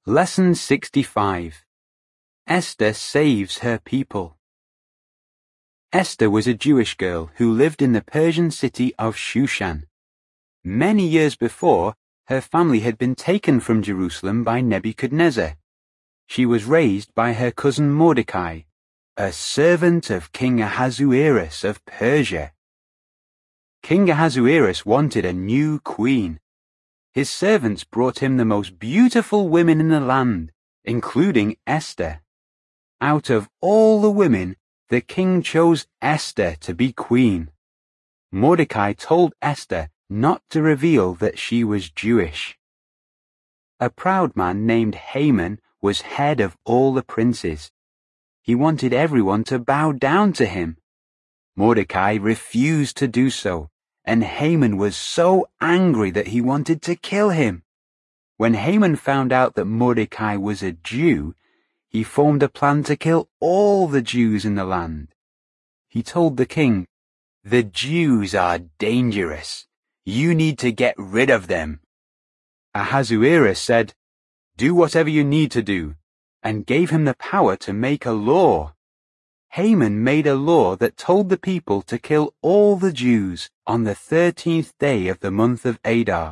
Lesson 65. Esther saves her people. Esther was a Jewish girl who lived in the Persian city of Shushan. Many years before, her family had been taken from Jerusalem by Nebuchadnezzar. She was raised by her cousin Mordecai, a servant of King Ahasuerus of Persia. King Ahasuerus wanted a new queen. His servants brought him the most beautiful women in the land, including Esther. Out of all the women, the king chose Esther to be queen. Mordecai told Esther not to reveal that she was Jewish. A proud man named Haman was head of all the princes. He wanted everyone to bow down to him. Mordecai refused to do so, and Haman was so angry that he wanted to kill him. When Haman found out that Mordecai was a Jew, he formed a plan to kill all the Jews in the land. He told the king, "The Jews are dangerous. You need to get rid of them." Ahasuerus said, "Do whatever you need to do," and gave him the power to make a law. Haman made a law that told the people to kill all the Jews on the 13th day of the month of Adar.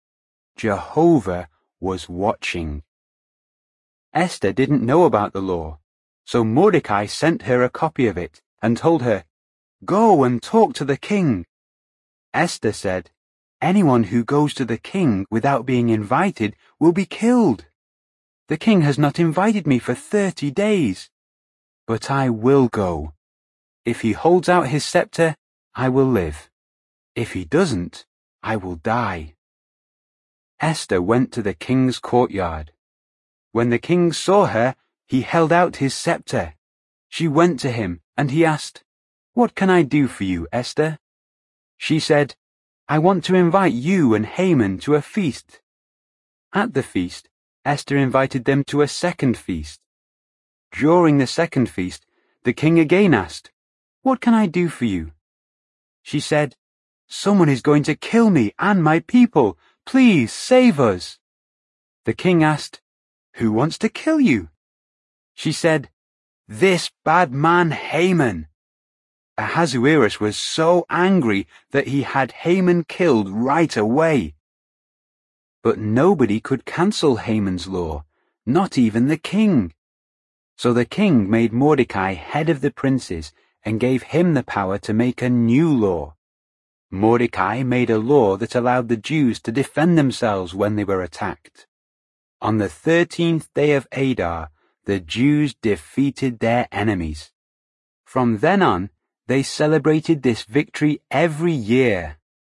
Jehovah was watching. Esther didn't know about the law, so Mordecai sent her a copy of it and told her, "Go and talk to the king." Esther said, "Anyone who goes to the king without being invited will be killed. The king has not invited me for 30 days. But I will go. If he holds out his scepter, I will live. If he doesn't, I will die." Esther went to the king's courtyard. When the king saw her, he held out his scepter. She went to him, and he asked, "What can I do for you, Esther?" She said, "I want to invite you and Haman to a feast." At the feast, Esther invited them to a second feast. During the second feast, the king again asked, "What can I do for you?" She said, "Someone is going to kill me and my people. Please save us." The king asked, "Who wants to kill you?" She said, "This bad man Haman." Ahasuerus was so angry that he had Haman killed right away. But nobody could cancel Haman's law, not even the king. So the king made Mordecai head of the princes and gave him the power to make a new law. Mordecai made a law that allowed the Jews to defend themselves when they were attacked. On the 13th day of Adar, the Jews defeated their enemies. From then on, they celebrated this victory every year.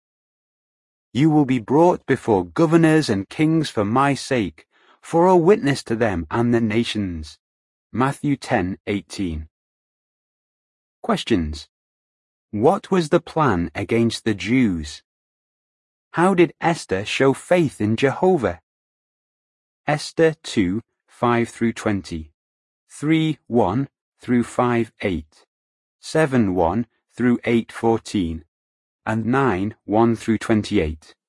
"You will be brought before governors and kings for my sake, for a witness to them and the nations." Matthew 10:18. Questions. What was the plan against the Jews? How did Esther show faith in Jehovah? Esther 2:5-20, 3:1 through 5:8, 7:1 through 8:14, and 9:1 through 28.